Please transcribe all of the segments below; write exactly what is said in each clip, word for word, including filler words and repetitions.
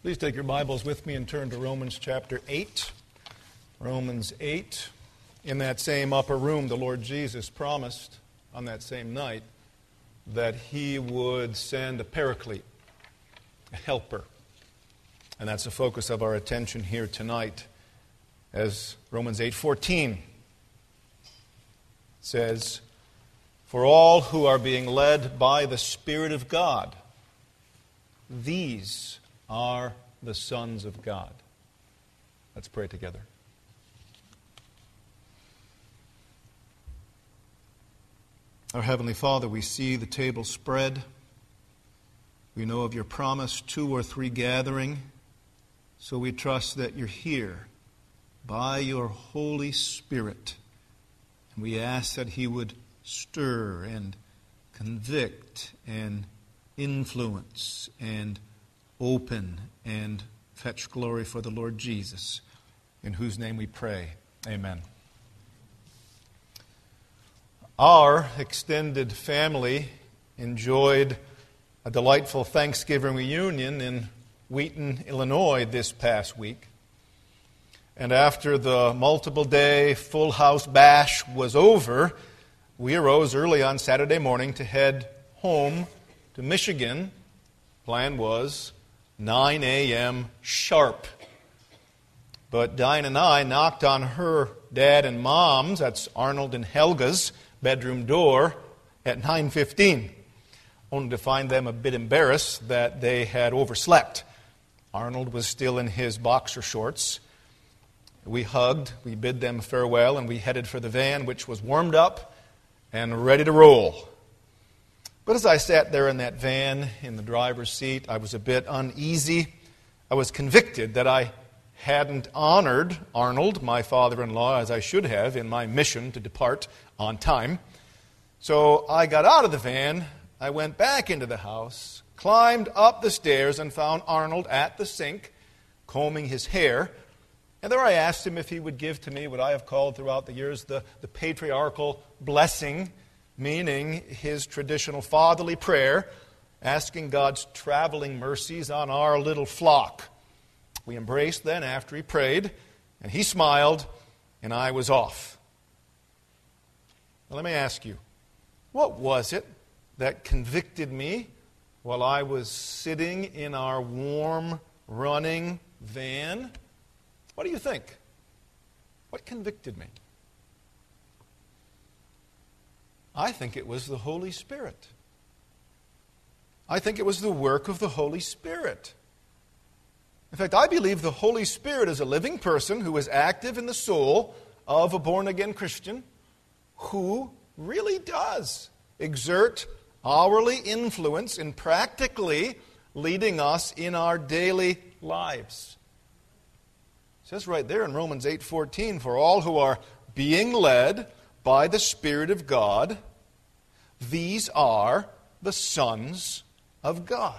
Please take your Bibles with me and turn to Romans chapter eight. Romans eight. In that same upper room, the Lord Jesus promised on that same night that He would send a paraclete, a helper. And that's the focus of our attention here tonight, as Romans eight fourteen says, "For all who are being led by the Spirit of God, these are the sons of God." Let's pray together. Our Heavenly Father, we see the table spread. We know of your promise, two or three gathering. So we trust that you're here by your Holy Spirit. And we ask that He would stir and convict and influence and open and fetch glory for the Lord Jesus, in whose name we pray. Amen. Our extended family enjoyed a delightful Thanksgiving reunion in Wheaton, Illinois this past week. And after the multiple-day full house bash was over, we arose early on Saturday morning to head home to Michigan. Plan was nine a.m. sharp. But Diane and I knocked on her dad and mom's, that's Arnold and Helga's, bedroom door at nine fifteen, only to find them a bit embarrassed that they had overslept. Arnold was still in his boxer shorts. We hugged, we bid them farewell, and we headed for the van, which was warmed up and ready to roll. But as I sat there in that van, in the driver's seat, I was a bit uneasy. I was convicted that I hadn't honored Arnold, my father-in-law, as I should have in my mission to depart on time. So I got out of the van, I went back into the house, climbed up the stairs, and found Arnold at the sink, combing his hair. And there I asked him if he would give to me what I have called throughout the years the, the patriarchal blessing, meaning his traditional fatherly prayer, asking God's traveling mercies on our little flock. We embraced then after he prayed, and he smiled, and I was off. Now let me ask you, what was it that convicted me while I was sitting in our warm, running van? What do you think? What convicted me? I think it was the Holy Spirit. I think it was the work of the Holy Spirit. In fact, I believe the Holy Spirit is a living person who is active in the soul of a born-again Christian who really does exert hourly influence in practically leading us in our daily lives. It says right there in Romans eight fourteen, "For all who are being led by the Spirit of God, these are the sons of God."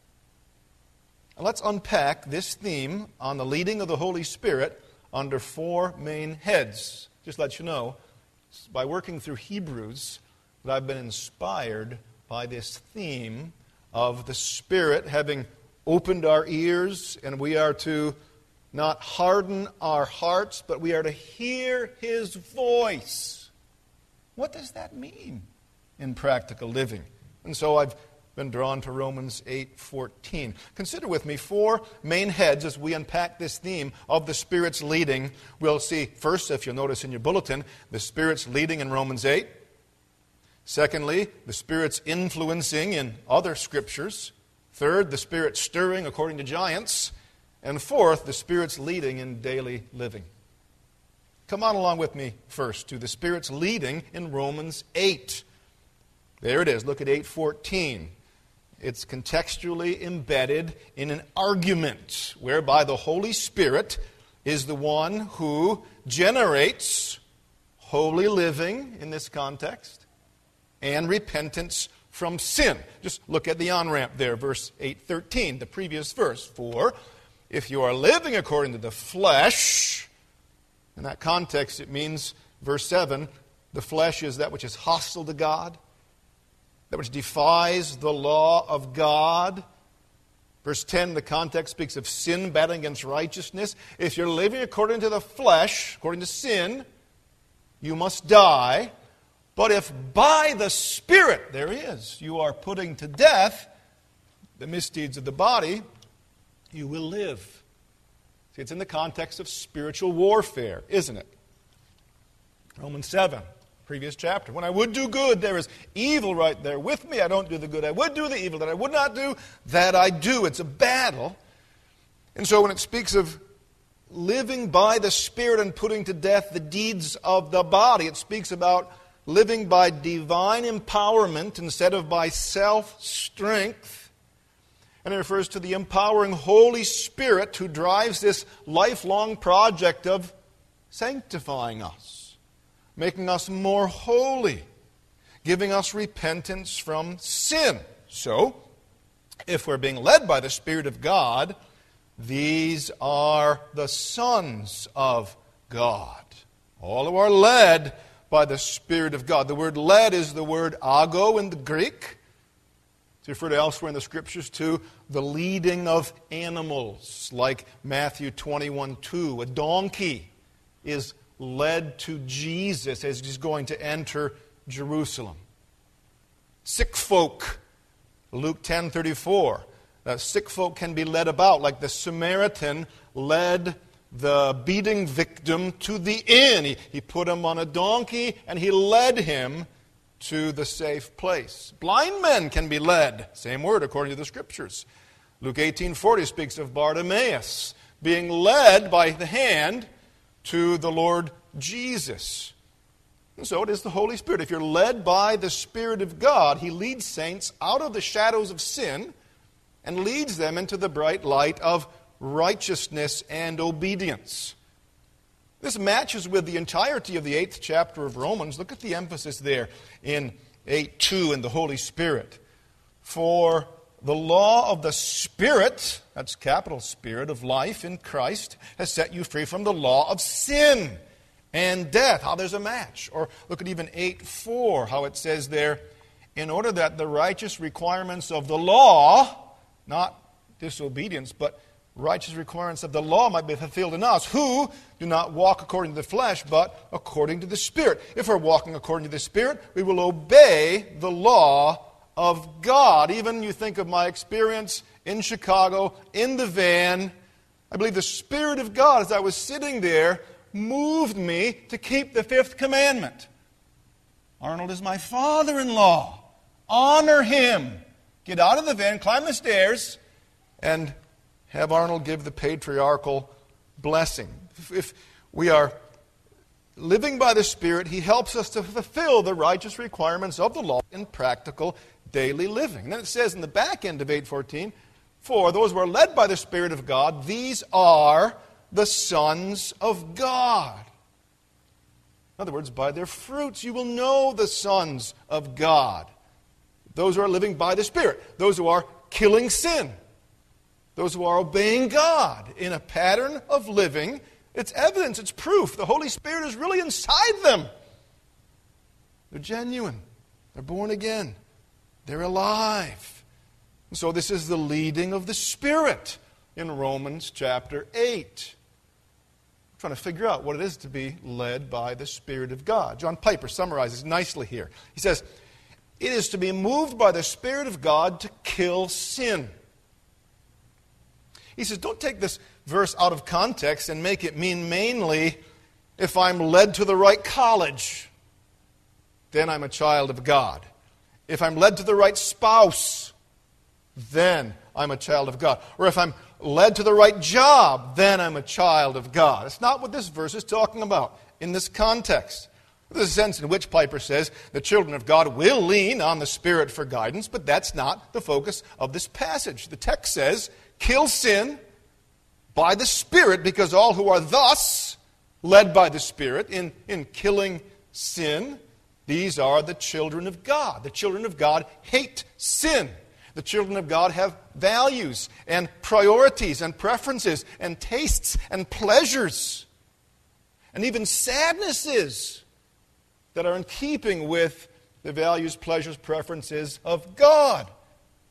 Now let's unpack this theme on the leading of the Holy Spirit under four main heads. Just to let you know, by working through Hebrews, that I've been inspired by this theme of the Spirit having opened our ears, and we are to not harden our hearts, but we are to hear His voice. What does that mean in practical living? And so I've been drawn to Romans eight fourteen. Consider with me four main heads as we unpack this theme of the Spirit's leading. We'll see, first, if you'll notice in your bulletin, the Spirit's leading in Romans eight. Secondly, the Spirit's influencing in other Scriptures. Third, the Spirit stirring according to giants. And fourth, the Spirit's leading in daily living. Come on along with me first to the Spirit's leading in Romans eight. There it is. Look at eight fourteen. It's contextually embedded in an argument whereby the Holy Spirit is the one who generates holy living in this context and repentance from sin. Just look at the on-ramp there, verse eight thirteen, the previous verse. "For if you are living according to the flesh," in that context it means, verse seven, the flesh is that which is hostile to God, that which defies the law of God, Verse ten, the context speaks of sin battling against righteousness. If you're living according to the flesh, according to sin, you must die. But if by the Spirit, there he is, you are putting to death the misdeeds of the body, you will live. See, it's in the context of spiritual warfare, isn't it? Romans seven, previous chapter. When I would do good, there is evil right there with me. I don't do the good I would do, the evil that I would not do, that I do. It's a battle. And so when it speaks of living by the Spirit and putting to death the deeds of the body, it speaks about living by divine empowerment instead of by self-strength. And it refers to the empowering Holy Spirit who drives this lifelong project of sanctifying us, making us more holy, giving us repentance from sin. So, if we're being led by the Spirit of God, these are the sons of God. All who are led by the Spirit of God. The word led is the word ago in the Greek. It's referred to elsewhere in the Scriptures to the leading of animals, like Matthew twenty-one two. A donkey is led to Jesus as he's going to enter Jerusalem. Sick folk, Luke ten thirty-four. Uh, sick folk can be led about, like the Samaritan led the beating victim to the inn. He, he put him on a donkey and he led him to the safe place. Blind men can be led. Same word according to the Scriptures. Luke eighteen forty speaks of Bartimaeus being led by the hand to the Lord Jesus. And so it is the Holy Spirit. If you're led by the Spirit of God, He leads saints out of the shadows of sin and leads them into the bright light of righteousness and obedience. This matches with the entirety of the eighth chapter of Romans. Look at the emphasis there in eight two in the Holy Spirit. For the law of the Spirit, that's capital Spirit, of life in Christ, has set you free from the law of sin and death. How there's a match. Or look at even eight four, how it says there, in order that the righteous requirements of the law, not disobedience, but righteous requirements of the law might be fulfilled in us, who do not walk according to the flesh, but according to the Spirit. If we're walking according to the Spirit, we will obey the law of God. Even you think of my experience in Chicago, in the van, I believe the Spirit of God, as I was sitting there, moved me to keep the fifth commandment. Arnold is my father-in-law. Honor him. Get out of the van, climb the stairs, and have Arnold give the patriarchal blessing. If we are living by the Spirit, He helps us to fulfill the righteous requirements of the law in practical daily living. And then it says in the back end of eight fourteen, for those who are led by the Spirit of God, these are the sons of God. In other words, by their fruits you will know the sons of God. Those who are living by the Spirit. Those who are killing sin. Those who are obeying God in a pattern of living. It's evidence, it's proof. The Holy Spirit is really inside them. They're genuine. They're born again. They're alive. And so this is the leading of the Spirit in Romans chapter eight. I'm trying to figure out what it is to be led by the Spirit of God. John Piper summarizes nicely here. He says, it is to be moved by the Spirit of God to kill sin. He says, don't take this verse out of context and make it mean mainly if I'm led to the right college, then I'm a child of God. If I'm led to the right spouse, then I'm a child of God. Or if I'm led to the right job, then I'm a child of God. It's not what this verse is talking about in this context. There's a sense in which Piper says the children of God will lean on the Spirit for guidance, but that's not the focus of this passage. The text says, kill sin by the Spirit, because all who are thus led by the Spirit in, in killing sin, these are the children of God. The children of God hate sin. The children of God have values and priorities and preferences and tastes and pleasures and even sadnesses that are in keeping with the values, pleasures, preferences of God.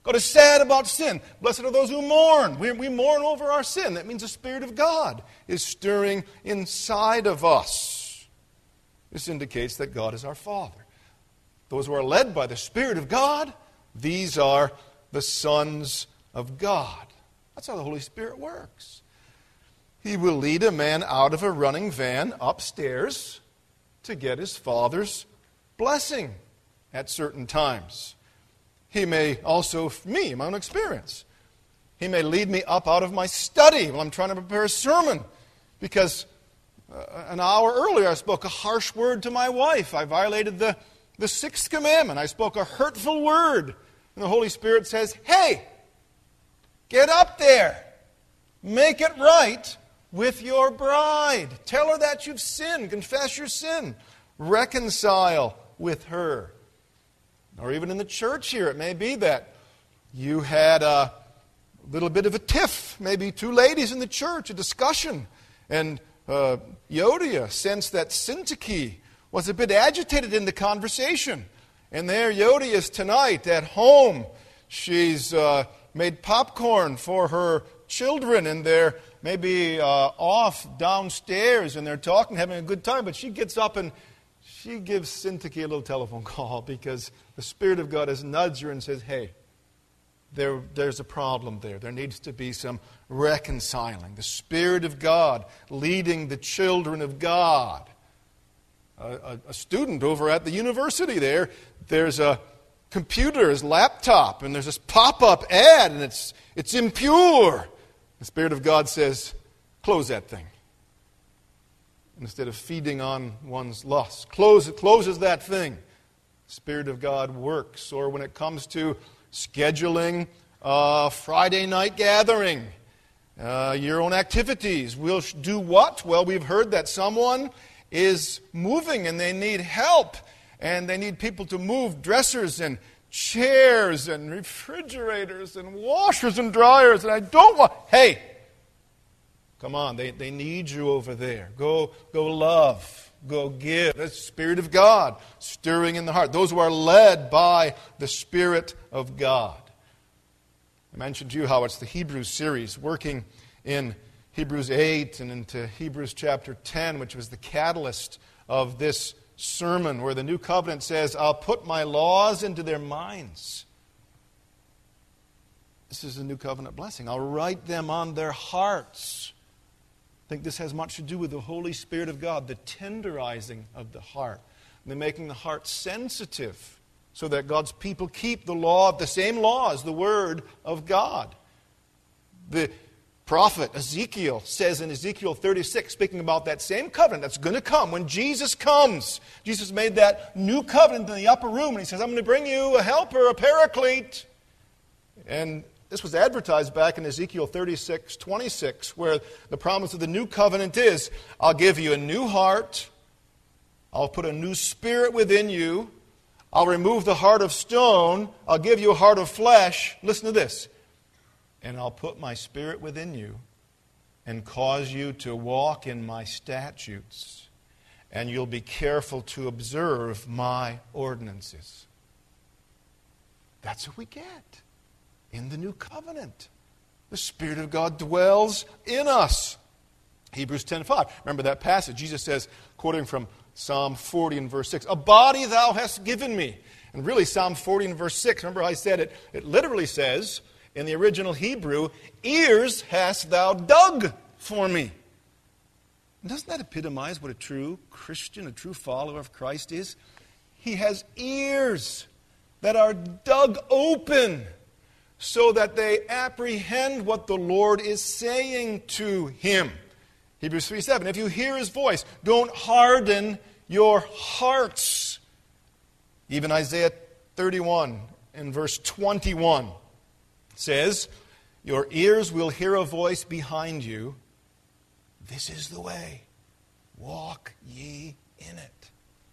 God is sad about sin. Blessed are those who mourn. We, we mourn over our sin. That means the Spirit of God is stirring inside of us. This indicates that God is our Father. Those who are led by the Spirit of God, these are the sons of God. That's how the Holy Spirit works. He will lead a man out of a running van upstairs to get his Father's blessing at certain times. He may also, me, my own experience, he may lead me up out of my study while I'm trying to prepare a sermon because uh, an hour earlier I spoke a harsh word to my wife. I violated the, the sixth commandment. I spoke a hurtful word. And the Holy Spirit says, hey, get up there. Make it right with your bride. Tell her that you've sinned. Confess your sin. Reconcile with her. Or even in the church here, it may be that you had a little bit of a tiff, maybe two ladies in the church, a discussion, and uh, Euodia sensed that Syntyche was a bit agitated in the conversation. And there Euodia is tonight at home. She's uh, made popcorn for her children, and they're maybe uh, off downstairs, and they're talking, having a good time, but she gets up and she gives Syntyche a little telephone call because the Spirit of God has nudged her and says, hey, there, there's a problem there. There needs to be some reconciling. The Spirit of God leading the children of God. A, a, a student over at the university there, there's a computer, his laptop, and there's this pop-up ad, and it's, it's impure. The Spirit of God says, close that thing. Instead of feeding on one's lust. Close, closes that thing. The Spirit of God works. Or when it comes to scheduling a Friday night gathering, uh, your own activities, we'll do what? Well, we've heard that someone is moving and they need help. And they need people to move dressers and chairs and refrigerators and washers and dryers. And I don't want... Hey! Come on, they, they need you over there. Go, go love. Go give. That's the Spirit of God stirring in the heart. Those who are led by the Spirit of God. I mentioned to you how it's the Hebrews series, working in Hebrews eight and into Hebrews chapter ten, which was the catalyst of this sermon, where the New Covenant says, I'll put my laws into their minds. This is a New Covenant blessing. I'll write them on their hearts. I think this has much to do with the Holy Spirit of God, the tenderizing of the heart, the making the heart sensitive so that God's people keep the law, the same laws, the Word of God. The prophet Ezekiel says in Ezekiel thirty-six, speaking about that same covenant that's going to come when Jesus comes. Jesus made that new covenant in the upper room, and he says, I'm going to bring you a helper, a paraclete. And this was advertised back in Ezekiel thirty-six twenty-six, where the promise of the new covenant is, I'll give you a new heart, I'll put a new spirit within you, I'll remove the heart of stone, I'll give you a heart of flesh. Listen to this. And I'll put my Spirit within you and cause you to walk in my statutes, and you'll be careful to observe my ordinances. That's what we get in the new covenant. The Spirit of God dwells in us. Hebrews ten five. Remember that passage. Jesus says, quoting from Psalm forty and verse six, a body thou hast given me. And really Psalm forty and verse six, remember I said it, it literally says, in the original Hebrew, ears hast thou dug for me. And doesn't that epitomize what a true Christian, a true follower of Christ is? He has ears that are dug open so that they apprehend what the Lord is saying to him. Hebrews three seven, if you hear his voice, don't harden your hearts. Even Isaiah thirty-one and verse twenty-one. Says, your ears will hear a voice behind you. This is the way. Walk ye in it.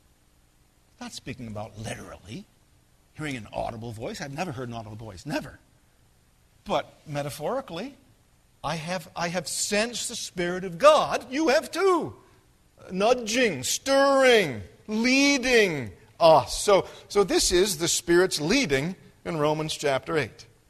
Not speaking about literally hearing an audible voice. I've never heard an audible voice. Never. But metaphorically, I have, I have sensed the Spirit of God. You have too. Nudging, stirring, leading us. So, so this is the Spirit's leading in Romans chapter eight.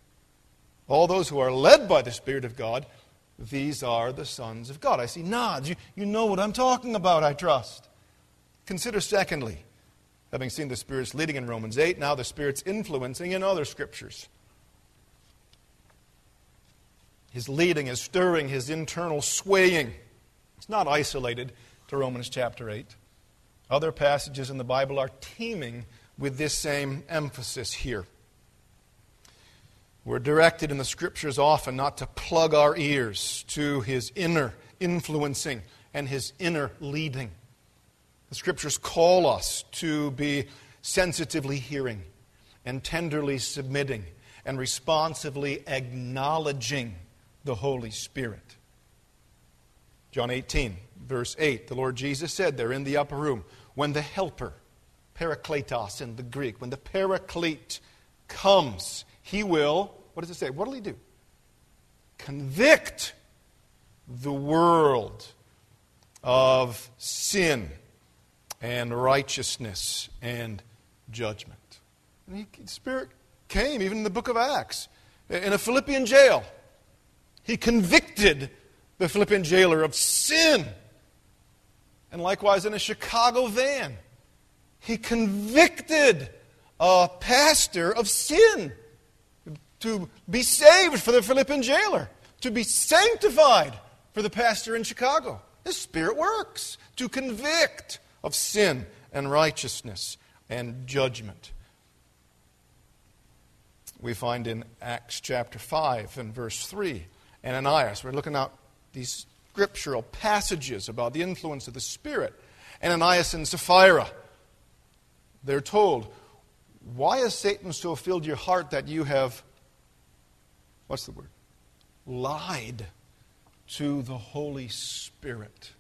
All those who are led by the Spirit of God, these are the sons of God. I see nods. You, you know what I'm talking about, I trust. Consider secondly, having seen the Spirit's leading in Romans eight, now the Spirit's influencing in other Scriptures. His leading, his stirring, his internal swaying. It's not isolated to Romans chapter eight. Other passages in the Bible are teeming with this same emphasis here. We're directed in the Scriptures often not to plug our ears to his inner influencing and his inner leading. The Scriptures call us to be sensitively hearing and tenderly submitting and responsively acknowledging the Holy Spirit. John eighteen, verse eight, the Lord Jesus said there in the upper room, when the Helper, Parakletos in the Greek, when the Paraclete comes, he will, what does it say? What will he do? Convict the world of sin and righteousness and judgment. And he, the Spirit came even in the book of Acts, in a Philippian jail. He convicted the Philippian jailer of sin. And likewise in a Chicago van, he convicted a pastor of sin to be saved for the Philippian jailer, to be sanctified for the pastor in Chicago. The Spirit works to convict of sin and righteousness and judgment. We find in Acts chapter five and verse three, Ananias, we're looking at these scriptural passages about the influence of the Spirit. Ananias and Sapphira, they're told, why has Satan so filled your heart that you have, what's the word? Lied to the Holy Spirit.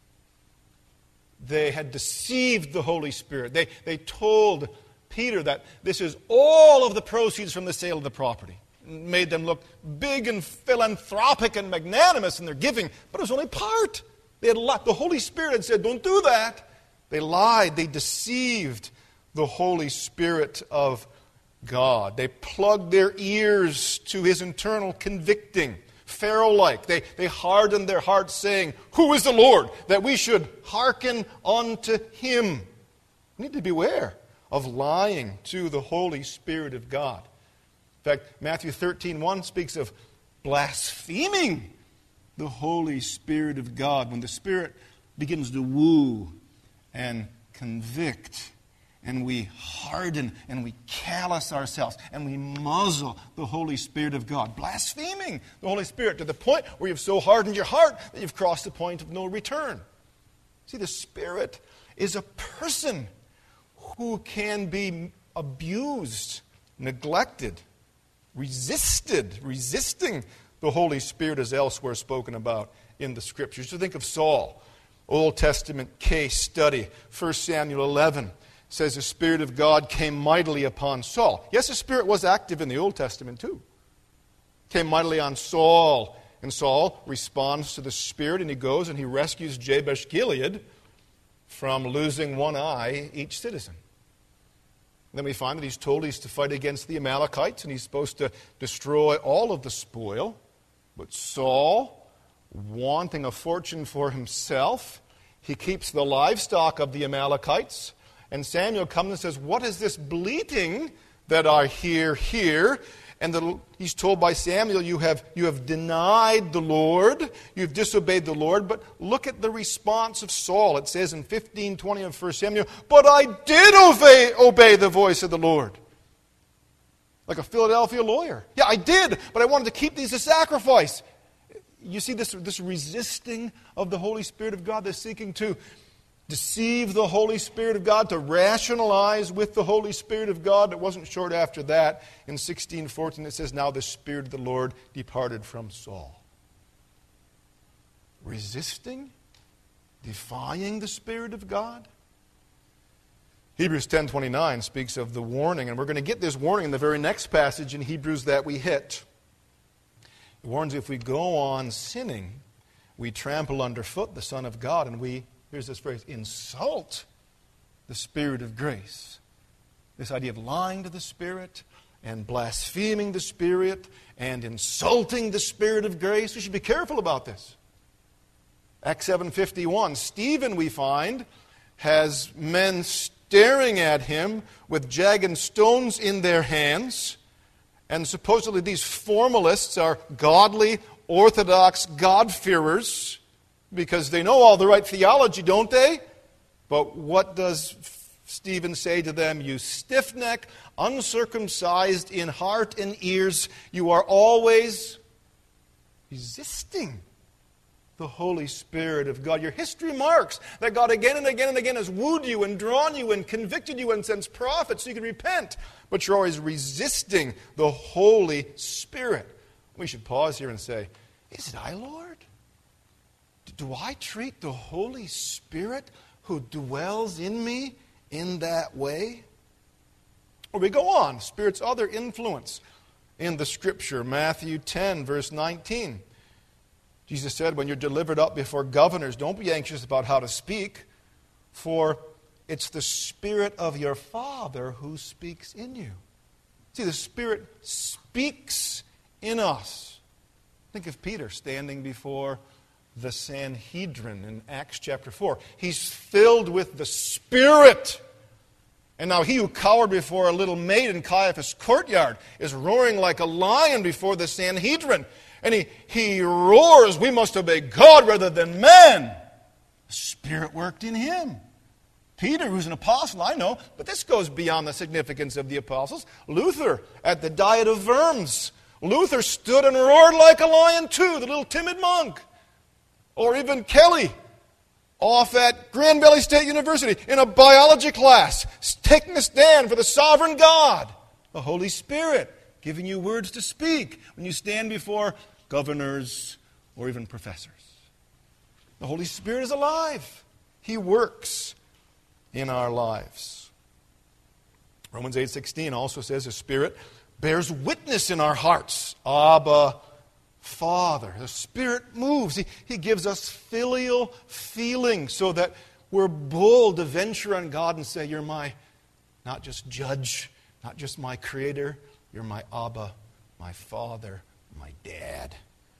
They had deceived the Holy Spirit. They, they told Peter that this is all of the proceeds from the sale of the property. Made them look big and philanthropic and magnanimous in their giving, but it was only part. They had lied. The Holy Spirit had said, don't do that. They lied. They deceived the Holy Spirit of God. They plugged their ears to his internal convicting. Pharaoh-like. They, they hardened their hearts, saying, who is the Lord, that we should hearken unto him? We need to beware of lying to the Holy Spirit of God. In fact, Matthew thirteen one speaks of blaspheming the Holy Spirit of God. When the Spirit begins to woo and convict, and we harden and we callous ourselves and we muzzle the Holy Spirit of God. Blaspheming the Holy Spirit to the point where you've so hardened your heart that you've crossed the point of no return. See, the Spirit is a person who can be abused, neglected, resisted, resisting the Holy Spirit as elsewhere spoken about in the Scriptures. So think of Saul, Old Testament case study, First Samuel eleven. Says the Spirit of God came mightily upon Saul. Yes, the Spirit was active in the Old Testament too. Came mightily on Saul. And Saul responds to the Spirit and he goes and he rescues Jabesh Gilead from losing one eye each citizen. And then we find that he's told he's to fight against the Amalekites and he's supposed to destroy all of the spoil. But Saul, wanting a fortune for himself, he keeps the livestock of the Amalekites. And Samuel comes and says, what is this bleating that I hear here? And the, he's told by Samuel, you have, you have denied the Lord, you've disobeyed the Lord. But look at the response of Saul. It says in fifteen twenty of First Samuel, but I did obey, obey the voice of the Lord. Like a Philadelphia lawyer. Yeah, I did, but I wanted to keep these a sacrifice. You see this, this resisting of the Holy Spirit of God, this seeking to deceive the Holy Spirit of God, to rationalize with the Holy Spirit of God. It wasn't short after that. In sixteen fourteen it says, now the Spirit of the Lord departed from Saul. Resisting, defying the Spirit of God. Hebrews ten twenty-nine speaks of the warning, and we're going to get this warning in the very next passage in Hebrews that we hit. It warns if we go on sinning, we trample underfoot the Son of God, and we, here's this phrase, insult the Spirit of grace. This idea of lying to the Spirit and blaspheming the Spirit and insulting the Spirit of grace. We should be careful about this. Acts seven fifty-one, Stephen, we find, has men staring at him with jagged stones in their hands. And supposedly these formalists are godly, orthodox God-fearers because they know all the right theology, don't they? But what does Stephen say to them? You stiff-necked, uncircumcised in heart and ears, you are always resisting the Holy Spirit of God. Your history marks that God again and again and again has wooed you and drawn you and convicted you and sends prophets so you can repent. But you're always resisting the Holy Spirit. We should pause here and say, is it I, Lord? Do I treat the Holy Spirit who dwells in me in that way? Or we go on, Spirit's other influence in the Scripture. Matthew ten, verse nineteen. Jesus said, when you're delivered up before governors, don't be anxious about how to speak, for it's the Spirit of your Father who speaks in you. See, the Spirit speaks in us. Think of Peter standing before the Sanhedrin in Acts chapter four. He's filled with the Spirit. And now he who cowered before a little maid in Caiaphas' courtyard is roaring like a lion before the Sanhedrin. And he, he roars, we must obey God rather than man. The Spirit worked in him. Peter, who's an apostle, I know, but this goes beyond the significance of the apostles. Luther, at the Diet of Worms, Luther stood and roared like a lion too, the little timid monk. Or even Kelly, off at Grand Valley State University in a biology class, taking a stand for the sovereign God, the Holy Spirit, giving you words to speak when you stand before governors or even professors. The Holy Spirit is alive. He works in our lives. Romans eight sixteen also says the Spirit bears witness in our hearts. Abba, Father. The Spirit moves. He, he gives us filial feeling so that we're bold to venture on God and say, you're my, not just judge, not just my creator, you're my Abba, my Father, my Dad.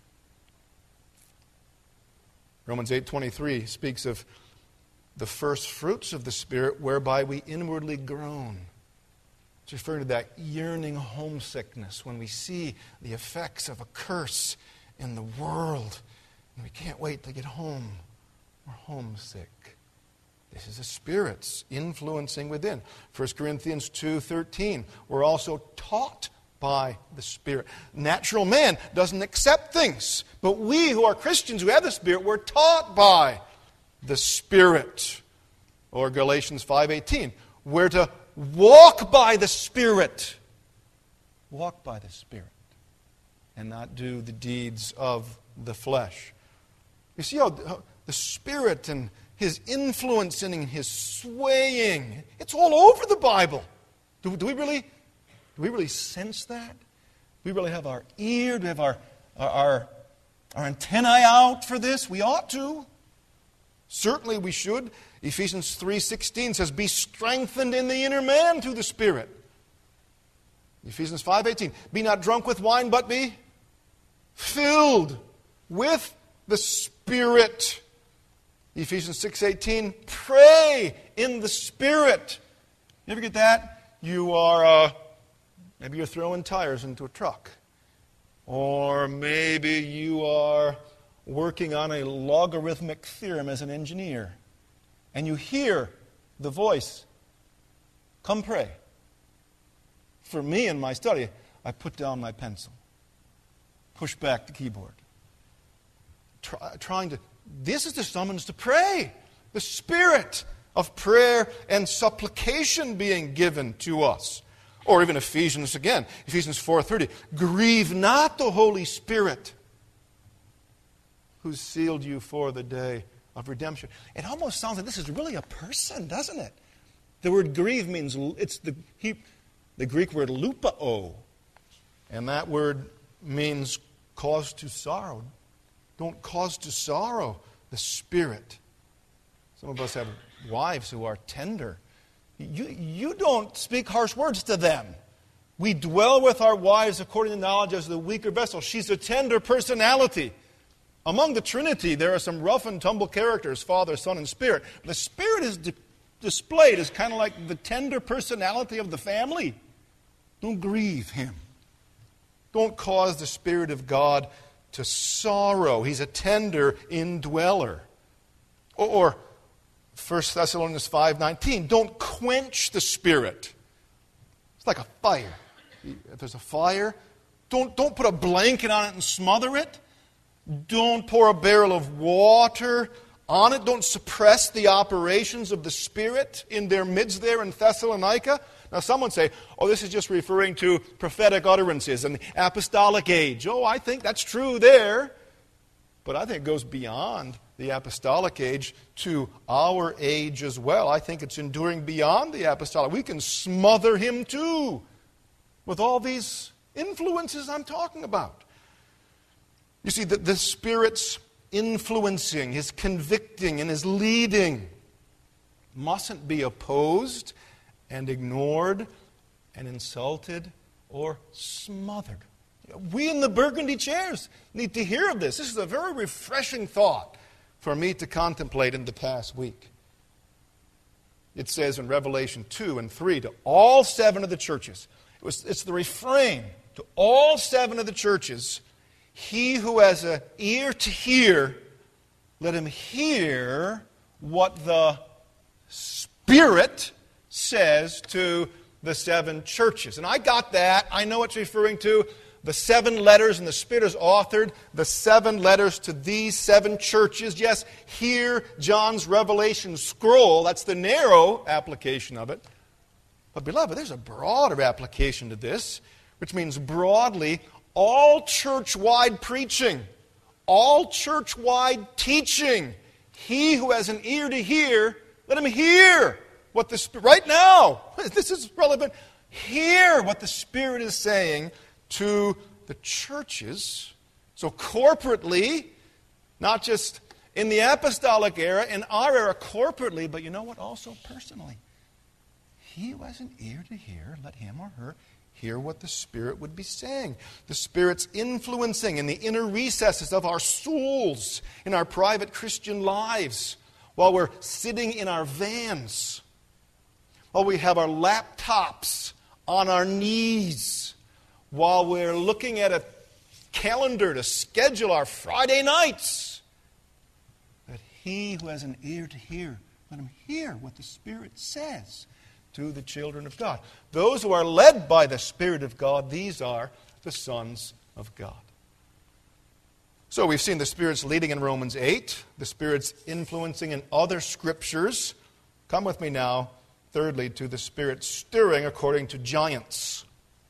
Romans eight twenty-three speaks of the first fruits of the Spirit whereby we inwardly groan. It's referring to that yearning homesickness when we see the effects of a curse in the world and we can't wait to get home. We're homesick. This is the Spirit's influencing within. First Corinthians two thirteen, we're also taught by the Spirit. Natural man doesn't accept things, but we who are Christians who have the Spirit, we're taught by the Spirit. Or Galatians five eighteen, we're to walk by the Spirit. Walk by the Spirit and not do the deeds of the flesh. You see how the Spirit and His influencing, His swaying, it's all over the Bible. Do, do we really do we really sense that? Do we really have our ear? Do we have our, our, our, our antennae out for this? We ought to. Certainly we should. Ephesians three sixteen says, be strengthened in the inner man through the Spirit. Ephesians five eighteen, be not drunk with wine, but be filled with the Spirit. Ephesians six eighteen, pray in the Spirit. You ever get that? You are, uh, maybe you're throwing tires into a truck. Or maybe you are working on a logarithmic theorem as an engineer. And you hear the voice, come pray. For me in my study, I put down my pencil, push back the keyboard. Try, trying to, this is the summons to pray. The Spirit of prayer and supplication being given to us. Or even Ephesians again, Ephesians four thirty, grieve not the Holy Spirit who sealed you for the day of redemption. It almost sounds like this is really a person, doesn't it? The word grieve means, it's the, he, the Greek word lupao. And that word means cause to sorrow. Don't cause to sorrow the Spirit. Some of us have wives who are tender. You, you don't speak harsh words to them. We dwell with our wives according to knowledge as the weaker vessel. She's a tender personality. Among the Trinity, there are some rough and tumble characters, Father, Son, and Spirit. The Spirit is di- displayed as kind of like the tender personality of the family. Don't grieve Him. Don't cause the Spirit of God to sorrow. He's a tender indweller. Or, or First Thessalonians five nineteen, don't quench the Spirit. It's like a fire. If there's a fire, don't, don't put a blanket on it and smother it. Don't pour a barrel of water on it. Don't suppress the operations of the Spirit in their midst there in Thessalonica. Now some would say, oh, this is just referring to prophetic utterances and the apostolic age. Oh, I think that's true there. But I think it goes beyond the apostolic age to our age as well. I think it's enduring beyond the apostolic. We can smother him too with all these influences I'm talking about. You see, the, the Spirit's influencing, His convicting, and His leading mustn't be opposed and ignored and insulted or smothered. We in the burgundy chairs need to hear of this. This is a very refreshing thought for me to contemplate in the past week. It says in Revelation two and three to all seven of the churches, it was, it's the refrain to all seven of the churches, he who has an ear to hear, let him hear what the Spirit says to the seven churches. And I got that. I know it's referring to the seven letters, and the Spirit has authored the seven letters to these seven churches. Yes, hear John's Revelation scroll. That's the narrow application of it. But beloved, there's a broader application to this, which means broadly all church-wide preaching, all church-wide teaching. He who has an ear to hear, let him hear what the Spirit, right now, this is relevant, hear what the Spirit is saying to the churches. So corporately, not just in the apostolic era, in our era corporately, but you know what, also personally. He who has an ear to hear, let him or her hear what the Spirit would be saying. The Spirit's influencing in the inner recesses of our souls, in our private Christian lives, while we're sitting in our vans, while we have our laptops on our knees, while we're looking at a calendar to schedule our Friday nights. That he who has an ear to hear, let him hear what the Spirit says to the children of God. Those who are led by the Spirit of God, these are the sons of God. So we've seen the Spirit's leading in Romans eight, the Spirit's influencing in other scriptures. Come with me now, thirdly, to the Spirit stirring according to giants.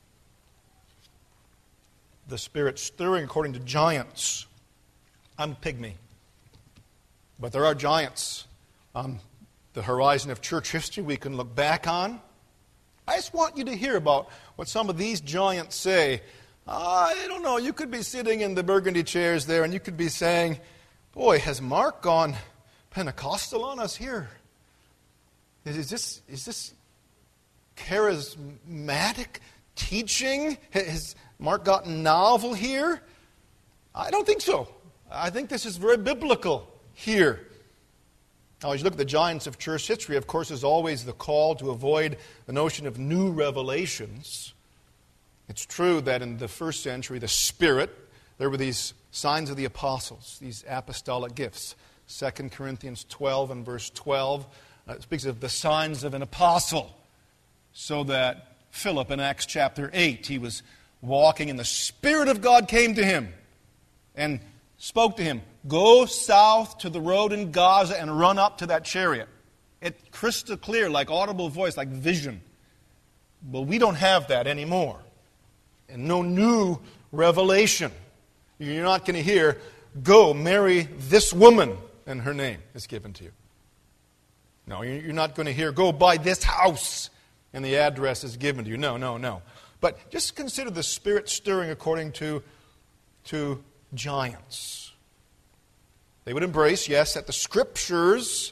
The Spirit stirring according to giants. I'm a pygmy, but there are giants on the horizon of church history we can look back on. I just want you to hear about what some of these giants say. I don't know, you could be sitting in the burgundy chairs there and you could be saying, boy, has Mark gone Pentecostal on us here? Is this, is this charismatic teaching? Has Mark gotten novel here? I don't think so. I think this is very biblical here. Now, as you look at the giants of church history, of course, there's always the call to avoid the notion of new revelations. It's true that in the first century, the Spirit, there were these signs of the apostles, these apostolic gifts. Second Corinthians twelve and verse twelve uh, speaks of the signs of an apostle. So that Philip in Acts chapter eight, he was walking and the Spirit of God came to him and spoke to him, go south to the road in Gaza and run up to that chariot. It's crystal clear, like audible voice, like vision. But we don't have that anymore. And no new revelation. You're not going to hear, go marry this woman, and her name is given to you. No, you're not going to hear, go buy this house, and the address is given to you. No, no, no. But just consider the Spirit stirring according to, to giants. They would embrace, yes, that the Scriptures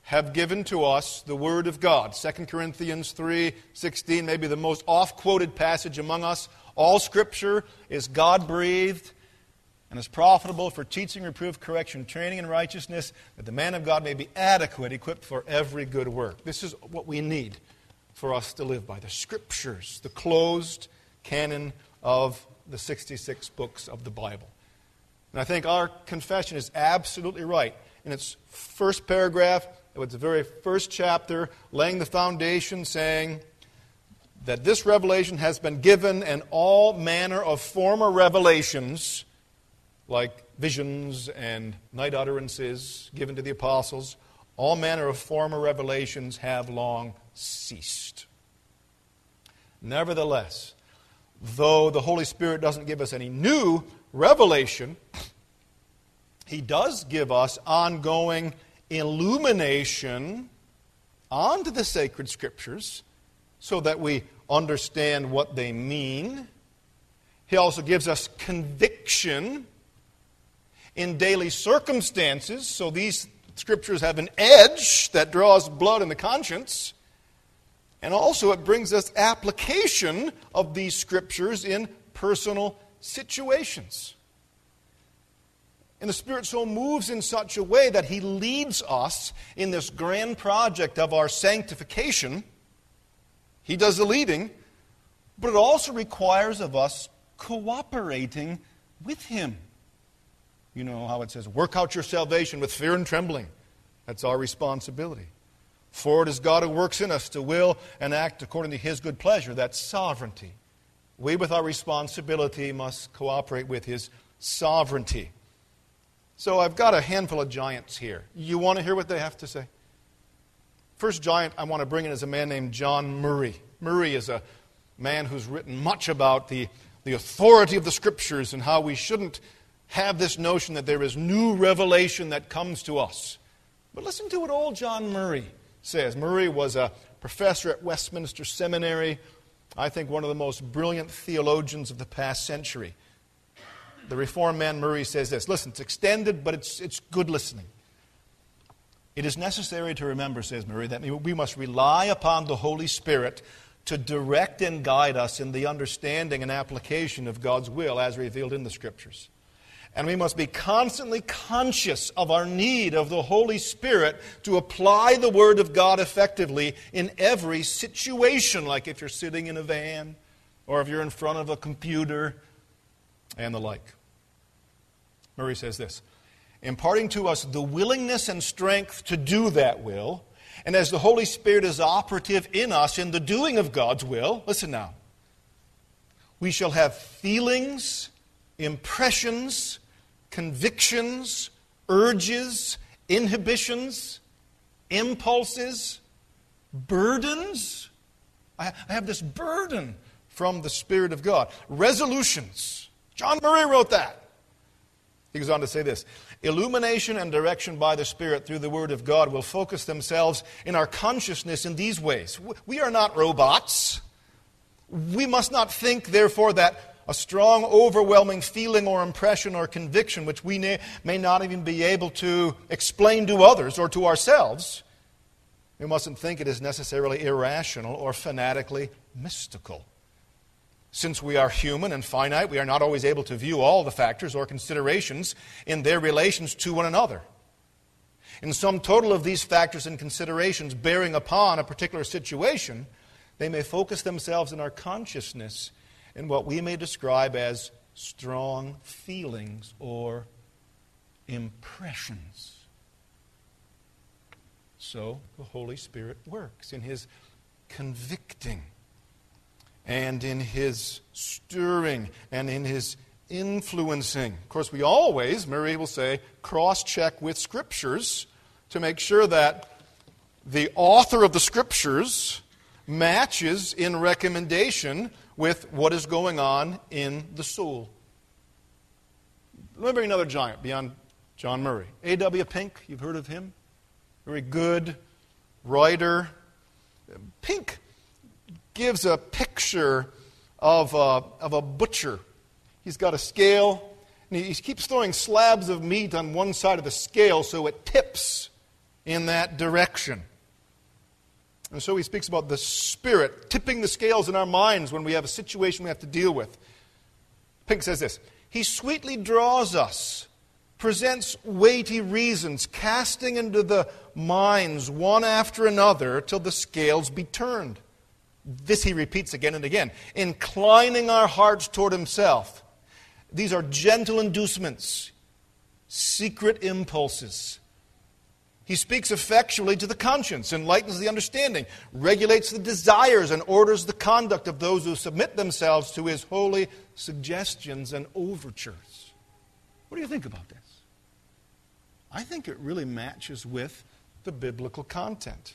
have given to us the Word of God. Second Corinthians three sixteen, maybe the most oft-quoted passage among us. All Scripture is God-breathed and is profitable for teaching, reproof, correction, training in righteousness, that the man of God may be adequate, equipped for every good work. This is what we need for us to live by. The Scriptures, the closed canon of the sixty-six books of the Bible. And I think our confession is absolutely right. In its first paragraph, it was the very first chapter, laying the foundation, saying that this revelation has been given, and all manner of former revelations, like visions and night utterances given to the apostles, all manner of former revelations have long ceased. Nevertheless, though the Holy Spirit doesn't give us any new revelation, He does give us ongoing illumination onto the sacred Scriptures so that we understand what they mean. He also gives us conviction in daily circumstances, so these Scriptures have an edge that draws blood in the conscience. And also it brings us application of these Scriptures in personal situations. And the Spirit so moves in such a way that He leads us in this grand project of our sanctification. He does the leading, but it also requires of us cooperating with Him. You know how it says, work out your salvation with fear and trembling. That's our responsibility. For it is God who works in us to will and act according to His good pleasure. That's sovereignty. We, with our responsibility, must cooperate with His sovereignty. So I've got a handful of giants here. You want to hear what they have to say? First giant I want to bring in is a man named John Murray. Murray is a man who's written much about the, the authority of the Scriptures and how we shouldn't have this notion that there is new revelation that comes to us. But listen to what old John Murray says. Murray was a professor at Westminster Seminary, I think one of the most brilliant theologians of the past century. The Reformed man Murray says this. Listen, it's extended, but it's, it's good listening. It is necessary to remember, says Murray, that we must rely upon the Holy Spirit to direct and guide us in the understanding and application of God's will as revealed in the Scriptures. And we must be constantly conscious of our need of the Holy Spirit to apply the Word of God effectively in every situation, like if you're sitting in a van or if you're in front of a computer and the like. Murray says this, imparting to us the willingness and strength to do that will, and as the Holy Spirit is operative in us in the doing of God's will, listen now, we shall have feelings, impressions, convictions, urges, inhibitions, impulses, burdens. I have this burden from the Spirit of God. Resolutions. John Murray wrote that. He goes on to say this. Illumination and direction by the Spirit through the Word of God will focus themselves in our consciousness in these ways. We are not robots. We must not think, therefore, that a strong, overwhelming feeling or impression or conviction, which we may not even be able to explain to others or to ourselves, we mustn't think it is necessarily irrational or fanatically mystical. Since we are human and finite, we are not always able to view all the factors or considerations in their relations to one another. In sum total of these factors and considerations bearing upon a particular situation, they may focus themselves in our consciousness in what we may describe as strong feelings or impressions. So the Holy Spirit works in His convicting and in His stirring and in His influencing. Of course, we always, Murray will say, cross-check with Scriptures to make sure that the author of the Scriptures matches in recommendation with what is going on in the soul. Let me bring another giant beyond John Murray. A W Pink, you've heard of him? Very good writer. Pink gives a picture of a, of a butcher. He's got a scale, and he keeps throwing slabs of meat on one side of the scale so it tips in that direction. And so he speaks about the Spirit tipping the scales in our minds when we have a situation we have to deal with. Pink says this, He sweetly draws us, presents weighty reasons, casting into the minds one after another till the scales be turned. This he repeats again and again, inclining our hearts toward himself. These are gentle inducements, secret impulses. He speaks effectually to the conscience, enlightens the understanding, regulates the desires, and orders the conduct of those who submit themselves to his holy suggestions and overtures. What do you think about this? I think it really matches with the biblical content.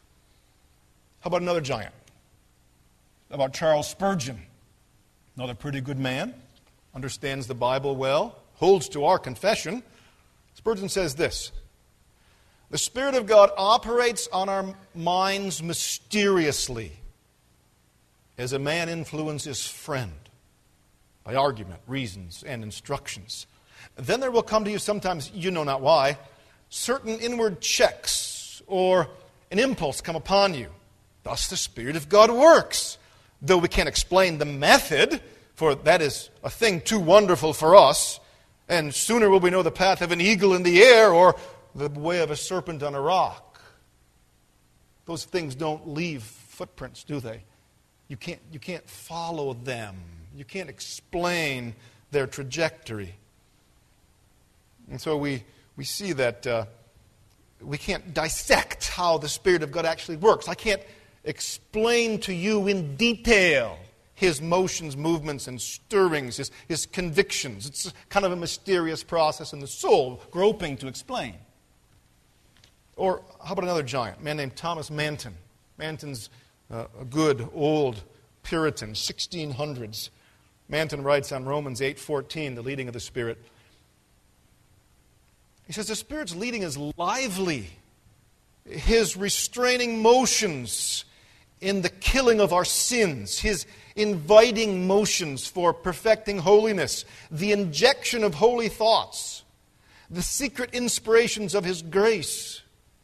How about another giant? How about Charles Spurgeon? Another pretty good man, understands the Bible well, holds to our confession. Spurgeon says this, the Spirit of God operates on our minds mysteriously as a man influences his friend by argument, reasons, and instructions. Then there will come to you sometimes, you know not why, certain inward checks or an impulse come upon you. Thus the Spirit of God works. Though we can't explain the method, for that is a thing too wonderful for us, and sooner will we know the path of an eagle in the air or the way of a serpent on a rock. Those things don't leave footprints, do they? You can't, you can't follow them. You can't explain their trajectory. And so we, we see that uh, we can't dissect how the Spirit of God actually works. I can't explain to you in detail his motions, movements, and stirrings, his, his convictions. It's kind of a mysterious process in the soul, groping to explain. Or how about another giant, a man named Thomas Manton. Manton's uh, a good, old Puritan, sixteen hundreds. Manton writes on Romans eight fourteen, the leading of the Spirit. He says, the Spirit's leading is lively. His restraining motions in the killing of our sins, his inviting motions for perfecting holiness, the injection of holy thoughts, the secret inspirations of his grace.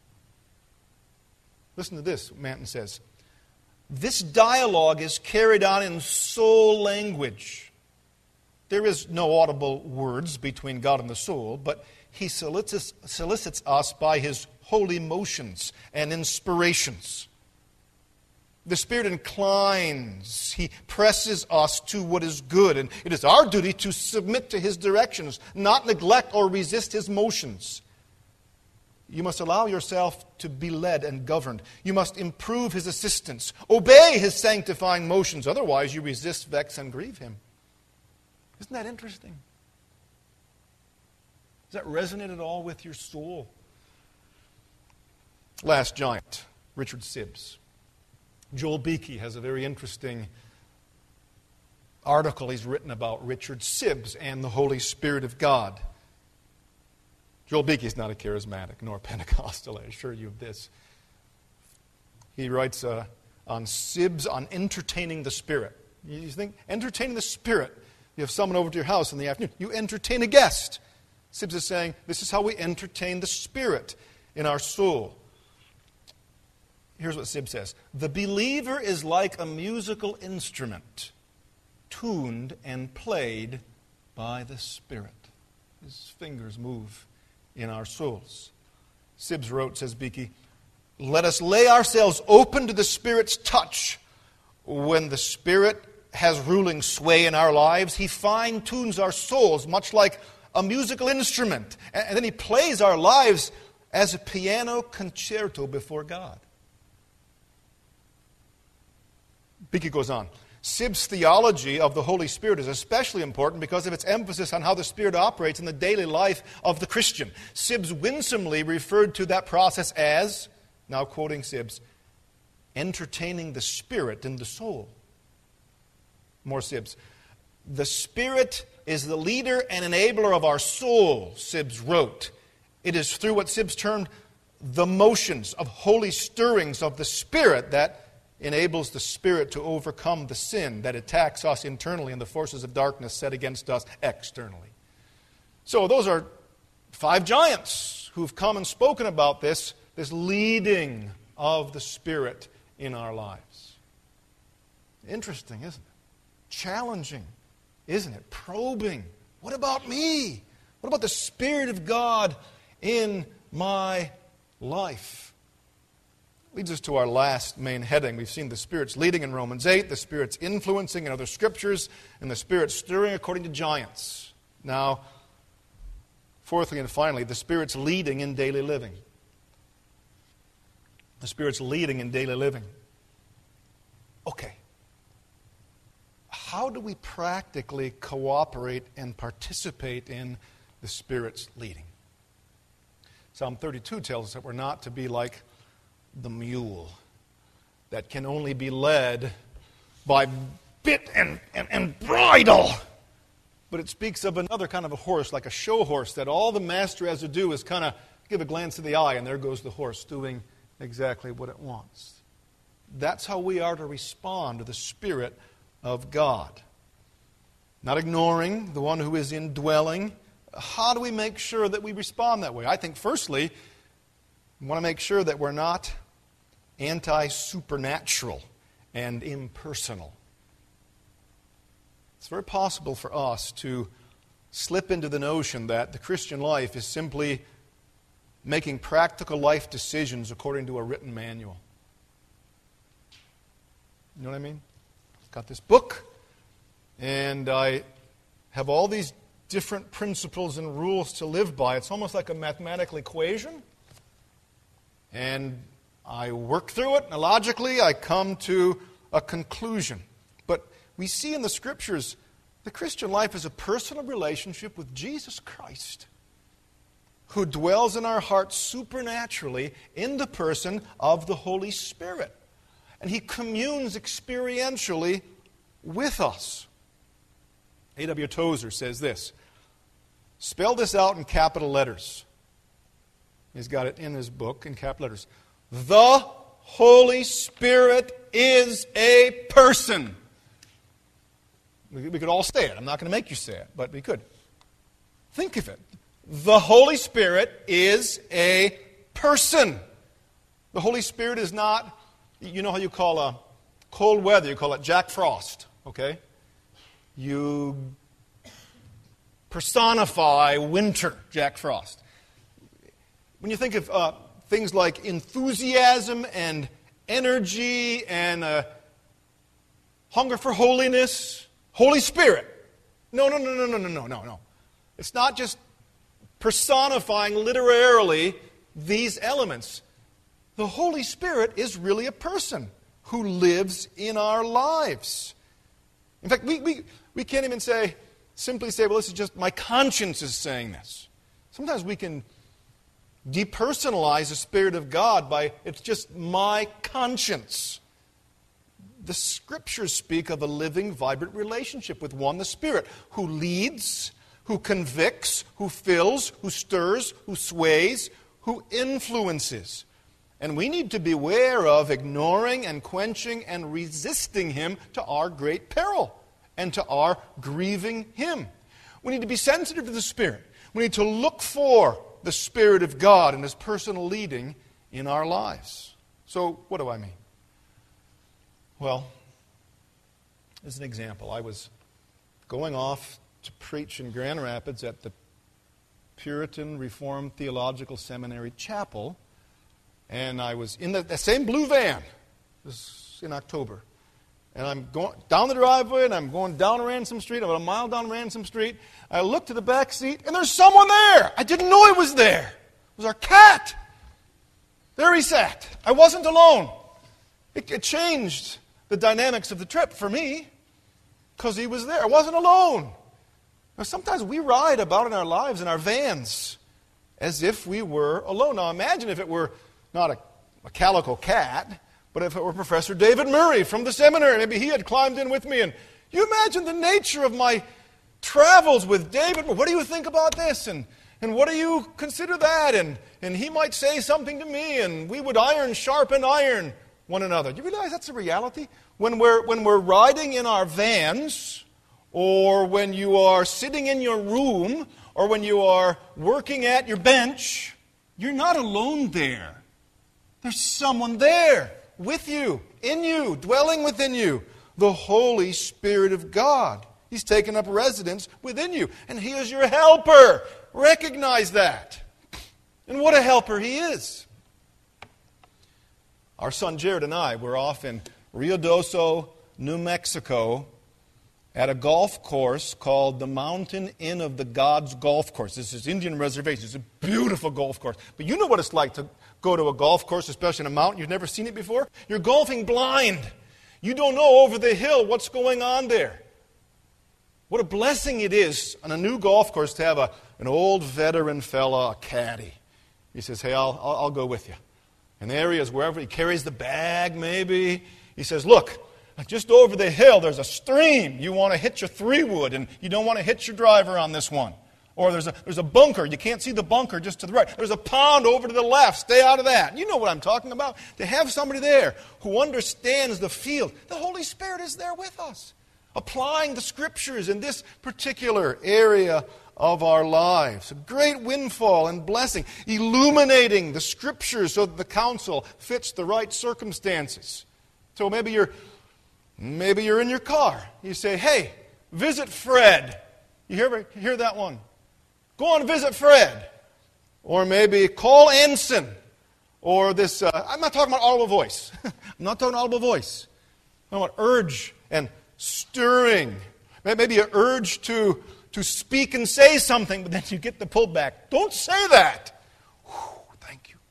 Listen to this, Manton says. This dialogue is carried on in soul language. There is no audible words between God and the soul, but he solicits, solicits us by his holy motions and inspirations. The Spirit inclines. He presses us to what is good. And it is our duty to submit to his directions, not neglect or resist his motions. You must allow yourself to be led and governed. You must improve his assistance. Obey his sanctifying motions. Otherwise, you resist, vex, and grieve him. Isn't that interesting? Does that resonate at all with your soul? Last giant, Richard Sibbes. Joel Beakey has a very interesting article he's written about Richard Sibbes and the Holy Spirit of God. Joel Beakey is not a charismatic nor Pentecostal, I assure you of this. He writes uh, on Sibbes on entertaining the Spirit. You think, entertaining the Spirit. You have someone over to your house in the afternoon. You entertain a guest. Sibbes is saying, this is how we entertain the Spirit in our soul. Here's what Sibbes says. The believer is like a musical instrument, tuned and played by the Spirit. His fingers move in our souls. Sibbes wrote, says Beakey, let us lay ourselves open to the Spirit's touch. When the Spirit has ruling sway in our lives, he fine-tunes our souls, much like a musical instrument. And then he plays our lives as a piano concerto before God. Beakey goes on. Sibbes' theology of the Holy Spirit is especially important because of its emphasis on how the Spirit operates in the daily life of the Christian. Sibbes winsomely referred to that process as, now quoting Sibbes, entertaining the Spirit in the soul. More Sibbes. The Spirit is the leader and enabler of our soul, Sibbes wrote. It is through what Sibbes termed the motions of holy stirrings of the Spirit that enables the Spirit to overcome the sin that attacks us internally and the forces of darkness set against us externally. So those are five giants who've come and spoken about this this leading of the Spirit in our lives. Interesting, isn't it? Challenging, isn't it? Probing. What about me? What about the Spirit of God in my life? Leads us to our last main heading. We've seen the Spirit's leading in Romans eight, the Spirit's influencing in other Scriptures, and the Spirit stirring according to giants. Now, fourthly and finally, the Spirit's leading in daily living. The Spirit's leading in daily living. Okay. How do we practically cooperate and participate in the Spirit's leading? Psalm thirty-two tells us that we're not to be like the mule that can only be led by bit and, and, and bridle. But it speaks of another kind of a horse, like a show horse, that all the master has to do is kind of give a glance of the eye, and there goes the horse doing exactly what it wants. That's how we are to respond to the Spirit of God. Not ignoring the one who is indwelling. How do we make sure that we respond that way? I think, firstly, we want to make sure that we're not anti-supernatural and impersonal. It's very possible for us to slip into the notion that the Christian life is simply making practical life decisions according to a written manual. You know what I mean? I've got this book, and I have all these different principles and rules to live by. It's almost like a mathematical equation. And I work through it, and logically I come to a conclusion. But we see in the Scriptures the Christian life is a personal relationship with Jesus Christ, who dwells in our hearts supernaturally in the person of the Holy Spirit. And He communes experientially with us. A W Tozer says this. Spell this out in capital letters. He's got it in his book in capital letters. The Holy Spirit is a person. We, we could all say it. I'm not going to make you say it, but we could. Think of it. The Holy Spirit is a person. The Holy Spirit is not, you know how you call a cold weather, you call it Jack Frost, okay? You personify winter, Jack Frost. When you think of uh, things like enthusiasm and energy and uh, hunger for holiness, Holy Spirit. No, no, no, no, no, no, no, no, no. It's not just personifying literarily these elements. The Holy Spirit is really a person who lives in our lives. In fact, we, we, we can't even say, simply say, well, this is just my conscience is saying this. Sometimes we can depersonalize the Spirit of God by, it's just my conscience. The Scriptures speak of a living, vibrant relationship with one, the Spirit, who leads, who convicts, who fills, who stirs, who sways, who influences. And we need to beware of ignoring and quenching and resisting Him to our great peril and to our grieving Him. We need to be sensitive to the Spirit. We need to look for the Spirit of God and His personal leading in our lives. So, what do I mean? Well, as an example, I was going off to preach in Grand Rapids at the Puritan Reformed Theological Seminary Chapel, and I was in the, the same blue van. This was in October. And I'm going down the driveway, and I'm going down Ransom Street, about a mile down Ransom Street. I look to the back seat, and there's someone there. I didn't know he was there. It was our cat. There he sat. I wasn't alone. It, it changed the dynamics of the trip for me because he was there. I wasn't alone. Now, sometimes we ride about in our lives in our vans as if we were alone. Now, imagine if it were not a, a calico cat, but if it were Professor David Murray from the seminary. Maybe he had climbed in with me. And you imagine the nature of my travels with David. What do you think about this? And, and what do you consider that? And, and he might say something to me, and we would iron sharpen iron one another. Do you realize that's a reality? When we're, when we're riding in our vans, or when you are sitting in your room, or when you are working at your bench, you're not alone there. There's someone there with you, in you, dwelling within you. The Holy Spirit of God. He's taken up residence within you. And He is your helper. Recognize that. And what a helper He is. Our son Jared and I were off in Rio Doso, New Mexico, at a golf course called the Mountain Inn of the Gods Golf Course. This is Indian reservation. It's a beautiful golf course. But you know what it's like to go to a golf course, especially in a mountain. You've never seen it before. You're golfing blind. You don't know over the hill what's going on there. What a blessing it is on a new golf course to have a, an old veteran fella, a caddy. He says, hey, I'll, I'll, I'll go with you. In the areas wherever he carries the bag, maybe, he says, look, just over the hill, there's a stream. You want to hit your three-wood, and you don't want to hit your driver on this one. Or there's a, there's a bunker. You can't see the bunker just to the right. There's a pond over to the left. Stay out of that. You know what I'm talking about. To have somebody there who understands the field. The Holy Spirit is there with us, applying the Scriptures in this particular area of our lives. A great windfall and blessing, illuminating the Scriptures so that the counsel fits the right circumstances. So maybe you're maybe you're in your car. You say, hey, visit Fred. You hear, hear that one? Go on, visit Fred. Or maybe call Ensign. Or this, uh, I'm not talking about audible voice. I'm not talking audible voice. I want urge and stirring. Maybe an urge to, to speak and say something, but then you get the pullback. Don't say that. Whew, thank you.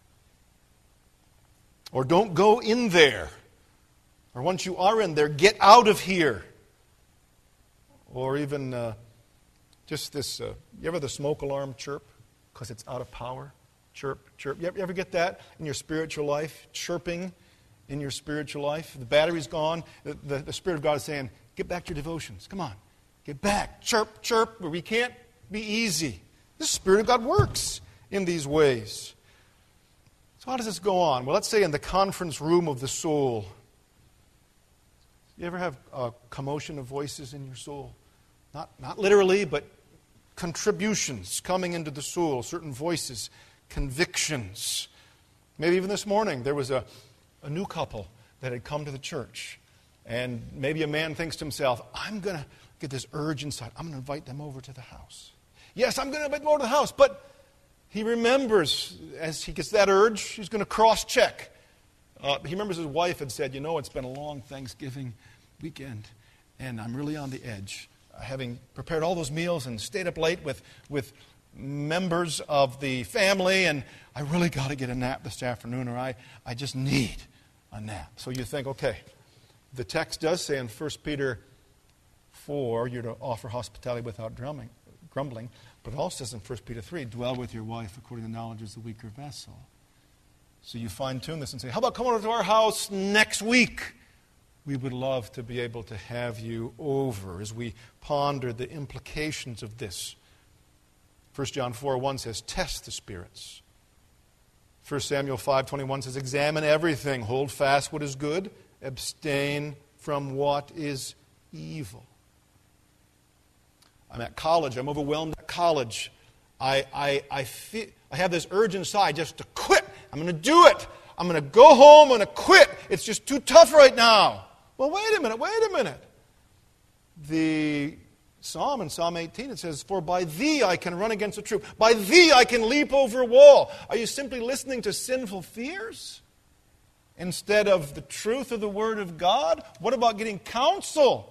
Or don't go in there. Or once you are in there, get out of here. Or even uh, just this, uh, you ever the smoke alarm chirp? Because it's out of power. Chirp, chirp. You ever, you ever get that in your spiritual life? Chirping in your spiritual life? The battery's gone. The, the, the Spirit of God is saying, get back to your devotions. Come on. Get back. Chirp, chirp. Where we can't be easy. The Spirit of God works in these ways. So how does this go on? Well, let's say in the conference room of the soul. You ever have a commotion of voices in your soul? Not, not literally, but contributions coming into the soul, certain voices, convictions. Maybe even this morning there was a, a new couple that had come to the church. And maybe a man thinks to himself, I'm going to get this urge inside. I'm going to invite them over to the house. Yes, I'm going to invite them over to the house. But he remembers, as he gets that urge, he's going to cross-check. Uh, he remembers his wife had said, you know, it's been a long Thanksgiving weekend, and I'm really on the edge. Uh, having prepared all those meals and stayed up late with, with members of the family, and I really got to get a nap this afternoon, or I, I just need a nap. So you think, okay, the text does say in First Peter four, you're to offer hospitality without drumming, grumbling, but it also says in First Peter three, dwell with your wife according to the knowledge of the weaker vessel. So you fine-tune this and say, how about coming over to our house next week? We would love to be able to have you over as we ponder the implications of this. First John four one says, test the spirits. First Samuel five twenty-one says, examine everything. Hold fast what is good. Abstain from what is evil. I'm at college. I'm overwhelmed at college. I, I, I, feel, I have this urge inside just to quit. I'm going to do it. I'm going to go home. I'm going to quit. It's just too tough right now. Well, wait a minute. Wait a minute. The Psalm in Psalm eighteen, it says, for by thee I can run against a troop. By thee I can leap over a wall. Are you simply listening to sinful fears instead of the truth of the Word of God? What about getting counsel?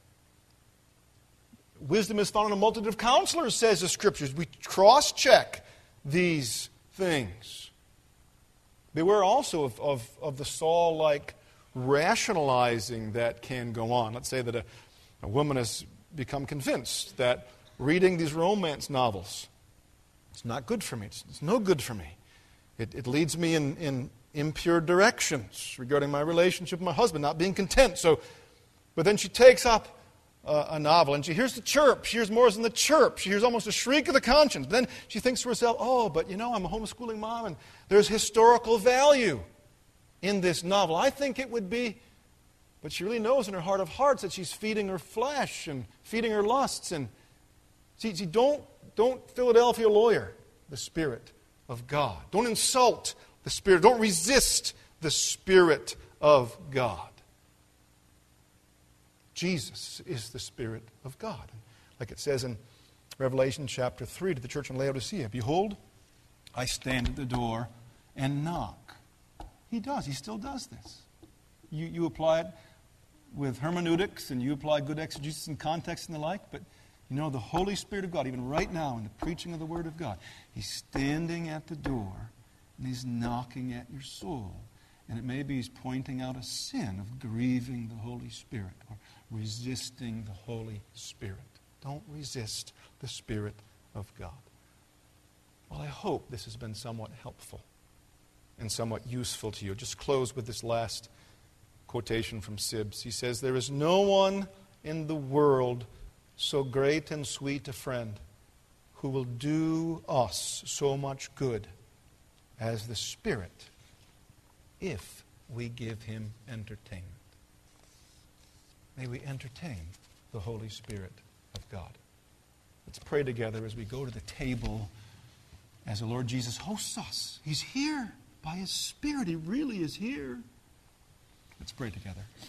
Wisdom is found in a multitude of counselors, says the Scriptures. We cross-check these things. Beware also of, of, of the Saul-like rationalizing that can go on. Let's say that a, a woman has become convinced that reading these romance novels is not good for me. It's, it's no good for me. It, it leads me in, in impure directions regarding my relationship with my husband, not being content. So, but then she takes up uh, a novel and she hears the chirp. She hears more than the chirp. She hears almost a shriek of the conscience. Then she thinks to herself, oh, but you know, I'm a homeschooling mom and there's historical value in this novel. I think it would be, but she really knows in her heart of hearts that she's feeding her flesh and feeding her lusts. And see, see don't, don't Philadelphia lawyer the Spirit of God. Don't insult the Spirit. Don't resist the Spirit of God. Jesus is the Spirit of God. Like it says in Revelation chapter three to the church in Laodicea, behold, I stand at the door and knock. He does. He still does this. You, you apply it with hermeneutics and you apply good exegesis and context and the like, but you know the Holy Spirit of God, even right now in the preaching of the Word of God, He's standing at the door and He's knocking at your soul. And it may be He's pointing out a sin of grieving the Holy Spirit or resisting the Holy Spirit. Don't resist the Spirit of God. Well, I hope this has been somewhat helpful and somewhat useful to you. Just close with this last quotation from Sibbes. He says, there is no one in the world so great and sweet a friend who will do us so much good as the Spirit if we give Him entertainment. May we entertain the Holy Spirit of God. Let's pray together as we go to the table as the Lord Jesus hosts us. He's here by His Spirit. He really is here. Let's pray together.